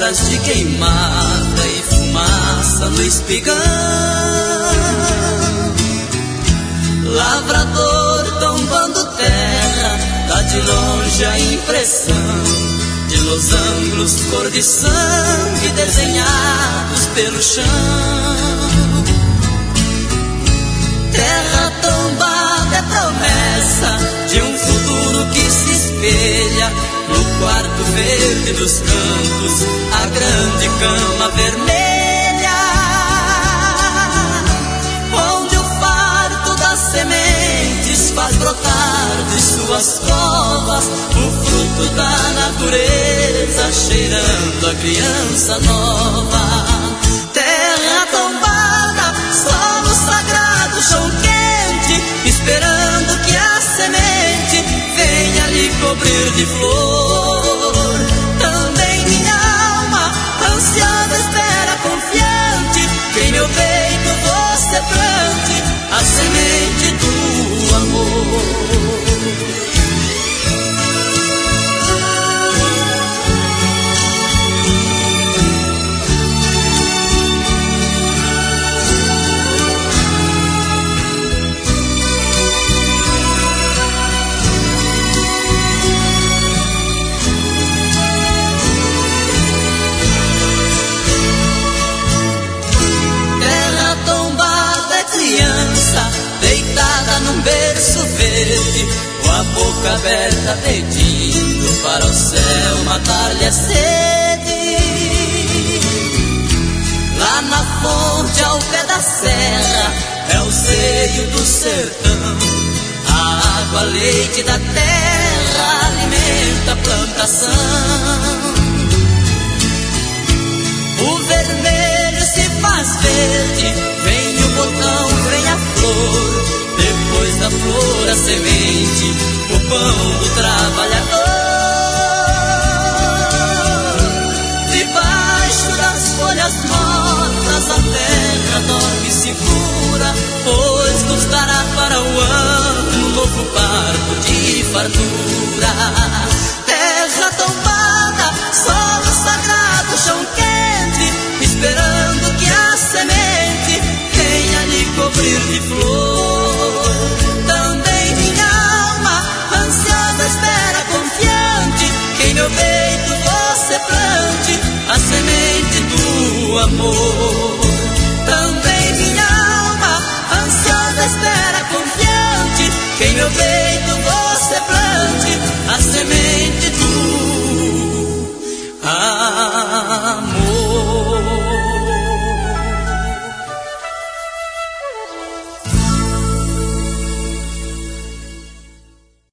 horas de queimada e fumaça no espigão. Lavrador tombando terra, dá de longe a impressão de losangos cor de sangue desenhados pelo chão. Terra tombada é promessa de um futuro que se espelha no quarto verde dos campos, a grande cama vermelha, onde o farto das sementes faz brotar de suas covas o fruto da natureza, cheirando a criança nova. Terra tombada, solo sagrado, chão quente, esperando que a semente venha lhe cobrir de flor. Também minha alma, ansiando, espera confiante, que em meu peito você plante a semente do amor. Deitada num berço verde, com a boca aberta pedindo para o céu matar-lhe a sede. Lá na fonte ao pé da serra é o seio do sertão, a água, leite da terra alimenta a plantação. O vermelho se faz verde, vem o botão, vem a flor, depois da flor a semente, o pão do trabalhador. Debaixo das folhas mortas a terra dorme segura, pois nos dará para o ano um novo parto de fartura. Terra tombada, solo sagrado, chão quente, esperando que a semente venha lhe cobrir de flor. Também minha alma, ansiosa, espera confiante, que em meu peito você plante a semente do amor. Também minha alma, ansiosa, espera confiante, que em meu peito você plante a semente do amor.